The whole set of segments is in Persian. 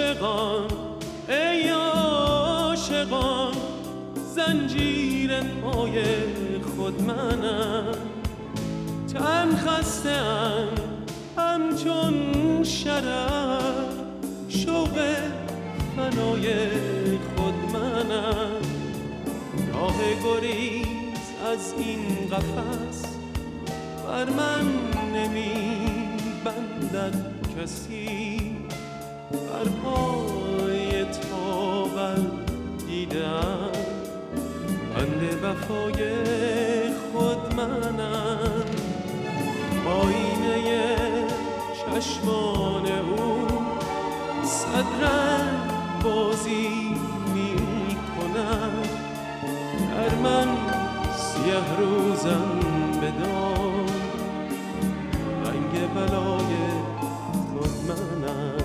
عاشقان ای عاشقان زنجیر پای خود منم، تن خسته‌ام همچون شرر، شوق فنای خود منم. راه گریز از این قفس بر من نمی بندد کسی، بر پای تاول دیدم بند وفای خود منم. آینه چشمان او صد رنگ بازی می کند، در من سیه روزم بدان رنگ بلای خود منم.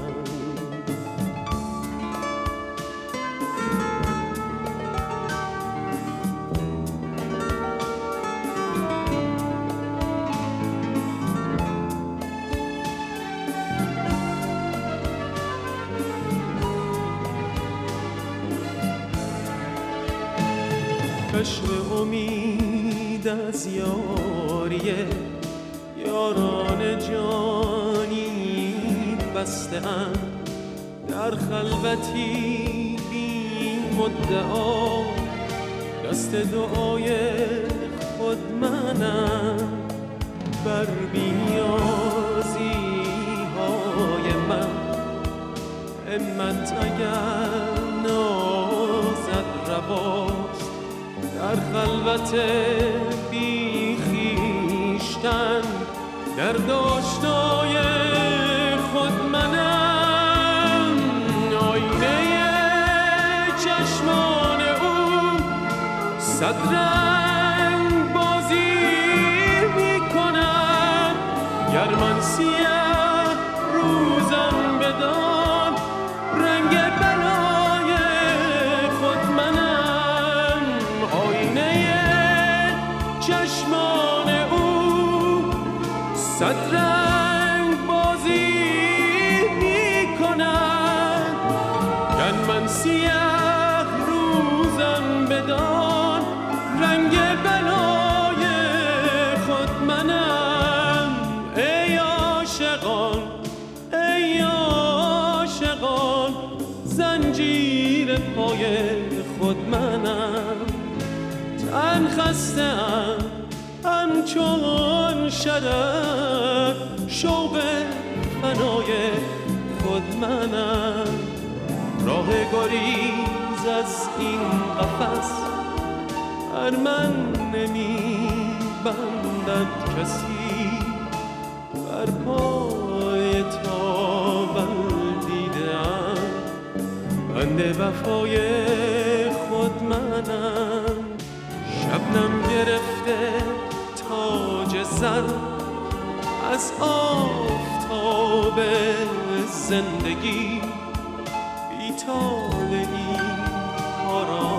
چشم امید از یاریه یاران جانی بسته‌ام، در خلوتی بی مدعا دست دعای خود منم. بر بی‌نیازی های من همت اگر نازد رواست، در خلوت بی خویشتن در داشتای خود منم. آینه چشمان او صد رنگ بازی می کند، گر من سیه روزم بدان رنگ بلای خود منم. آینه چشمان او صد رنگ بازی می کند، گر من سیه روزم بدان رنگ بلای خود منم. ای عاشقان ای عاشقان زنجیر پای خود منم، تن خسته‌ام همچون شرر، شوق فنای خود منم. راه گریز از این قفس بر من نمی بندد کسی، بر پای تاول دیدم بند وفای خود منم. شبنم گرفته تاج زر از آفتاب زندگی، بی طالعی آرام